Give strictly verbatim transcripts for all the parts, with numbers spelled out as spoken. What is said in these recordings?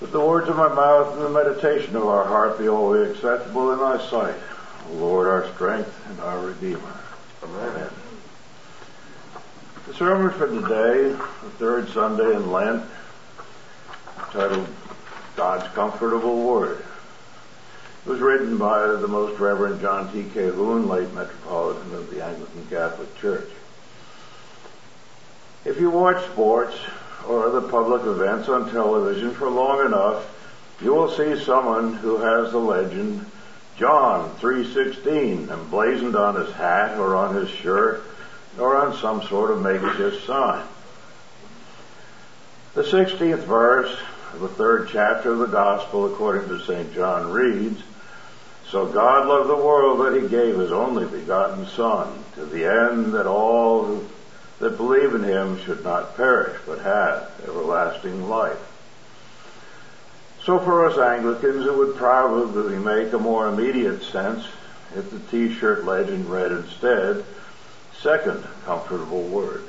Let the words of my mouth and the meditation of our heart be always acceptable in thy sight, O Lord, our strength and our Redeemer. Amen. The sermon for today, the third Sunday in Lent, titled God's Comfortable Word, was written by the Most Reverend John T. Calhoun, late Metropolitan of the Anglican Catholic Church. If you watch sports or other public events on television for long enough, you will see someone who has the legend John three sixteen emblazoned on his hat or on his shirt or on some sort of makeshift sign. The sixteenth verse of the third chapter of the Gospel according to Saint John reads, "So God loved the world that he gave his only begotten Son, to the end that all who that believe in him should not perish, but have everlasting life." So for us Anglicans, it would probably make a more immediate sense if the T-shirt legend read instead, "Second Comfortable Word."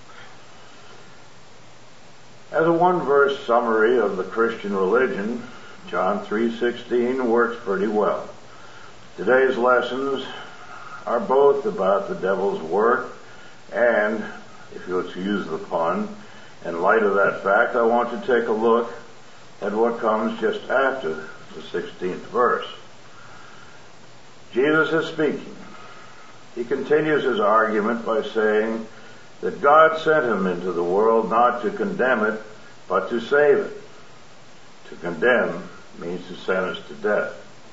As a one-verse summary of the Christian religion, John three sixteen works pretty well. Today's lessons are both about the devil's work and, if you'll excuse the pun, in light of that fact, I want to take a look at what comes just after the sixteenth verse. Jesus is speaking. He continues his argument by saying that God sent him into the world not to condemn it, but to save it. To condemn means to sentence to death.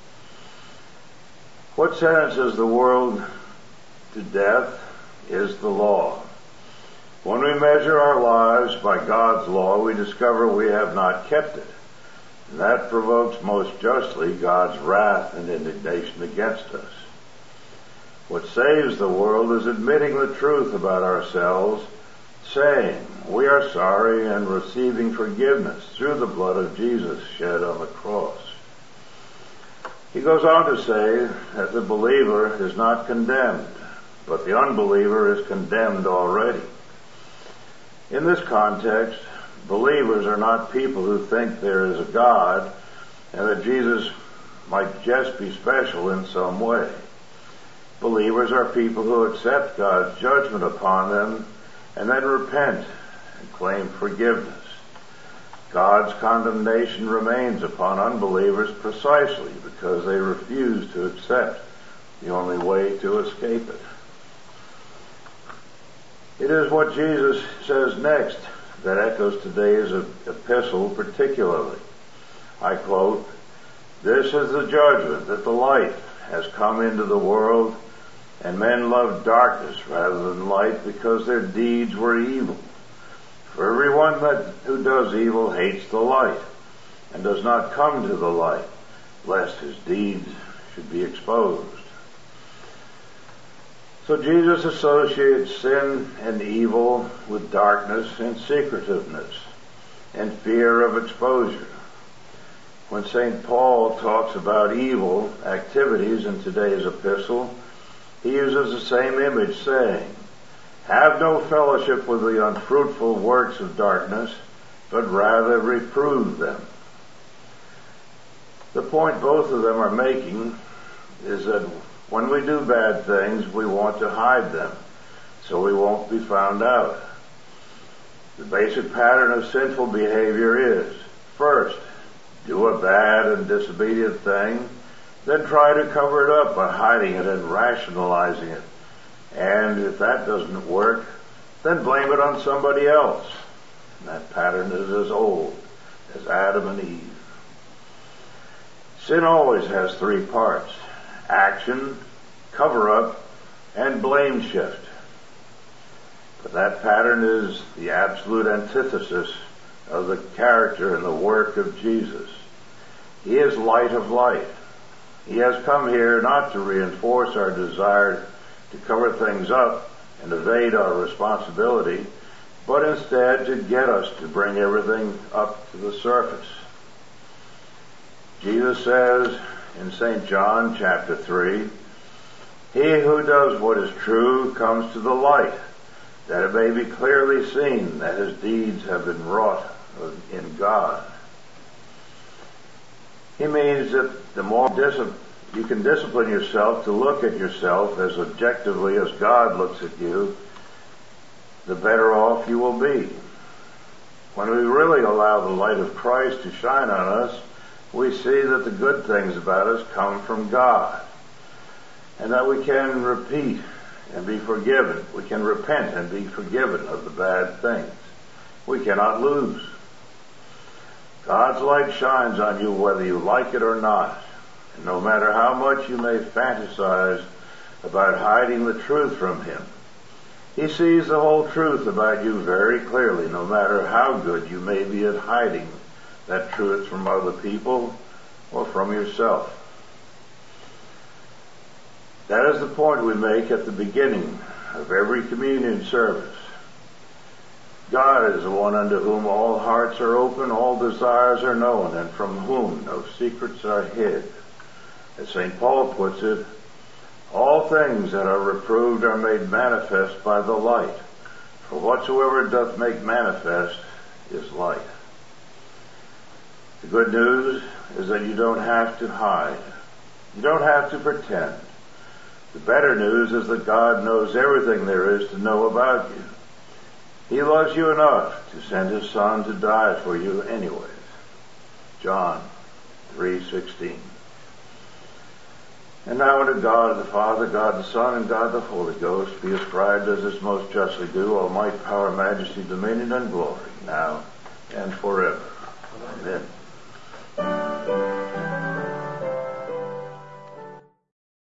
What sentences the world to death is the law. When we measure our lives by God's law, we discover we have not kept it. And that provokes most justly God's wrath and indignation against us. What saves the world is admitting the truth about ourselves, saying we are sorry and receiving forgiveness through the blood of Jesus shed on the cross. He goes on to say that the believer is not condemned, but the unbeliever is condemned already. In this context, believers are not people who think there is a God and that Jesus might just be special in some way. Believers are people who accept God's judgment upon them and then repent and claim forgiveness. God's condemnation remains upon unbelievers precisely because they refuse to accept the only way to escape it. It is what Jesus says next that echoes today's epistle particularly. I quote, "This is the judgment, that the light has come into the world, and men loved darkness rather than light because their deeds were evil. For everyone that who does evil hates the light, and does not come to the light, lest his deeds should be exposed." So Jesus associates sin and evil with darkness and secretiveness and fear of exposure. When Saint Paul talks about evil activities in today's epistle, he uses the same image, saying, "Have no fellowship with the unfruitful works of darkness, but rather reprove them." The point both of them are making is that when we do bad things, we want to hide them, so we won't be found out. The basic pattern of sinful behavior is, first, do a bad and disobedient thing, then try to cover it up by hiding it and rationalizing it. And if that doesn't work, then blame it on somebody else. And that pattern is as old as Adam and Eve. Sin always has three parts: action, cover-up, and blame shift. But that pattern is the absolute antithesis of the character and the work of Jesus. He is light of light. He has come here not to reinforce our desire to cover things up and evade our responsibility, but instead to get us to bring everything up to the surface. Jesus says in Saint John chapter three, "He who does what is true comes to the light, that it may be clearly seen that his deeds have been wrought in God." He means that the more dis- you can discipline yourself to look at yourself as objectively as God looks at you, the better off you will be. When we really allow the light of Christ to shine on us, we see that the good things about us come from God, and that we can repeat and be forgiven. We can repent and be forgiven of the bad things. We cannot lose. God's light shines on you whether you like it or not. And no matter how much you may fantasize about hiding the truth from Him, He sees the whole truth about you very clearly, no matter how good you may be at hiding that truth from other people or from yourself. That is the point we make at the beginning of every communion service. God is the one unto whom all hearts are open, all desires are known, and from whom no secrets are hid. As Saint Paul puts it, all things that are reproved are made manifest by the light, for whatsoever doth make manifest is light. The good news is that you don't have to hide. You don't have to pretend. The better news is that God knows everything there is to know about you. He loves you enough to send His Son to die for you anyways. John three sixteen. And now unto God the Father, God the Son, and God the Holy Ghost be ascribed as is most justly due, all might, power, majesty, dominion, and glory, now and forever. Amen.